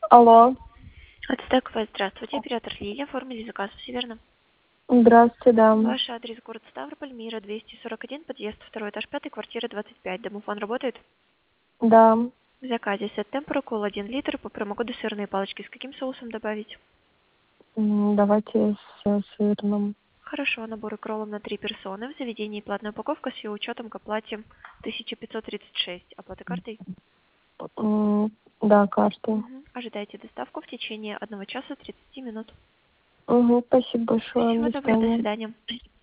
Алло, Ацтекова, здравствуйте. Оператор Лилия. Оформили заказ, все верно? здравствуйте, да. Ваш адрес город Ставрополь, Мира, 241, подъезд, второй этаж, 5, квартира 25. Домофон работает? Да. В заказе сет темпора, кол 1 литр, по промокоду сырные палочки. С каким соусом добавить? Давайте с сырным. Хорошо, набор икроллов на 3 персоны. В заведении платная упаковка с ее учетом к оплате 1536. Оплата картой? Да, карты. Ожидайте доставку в течение 1 часа 30 минут. Спасибо большое. Всего До доброго, до свидания. свидания.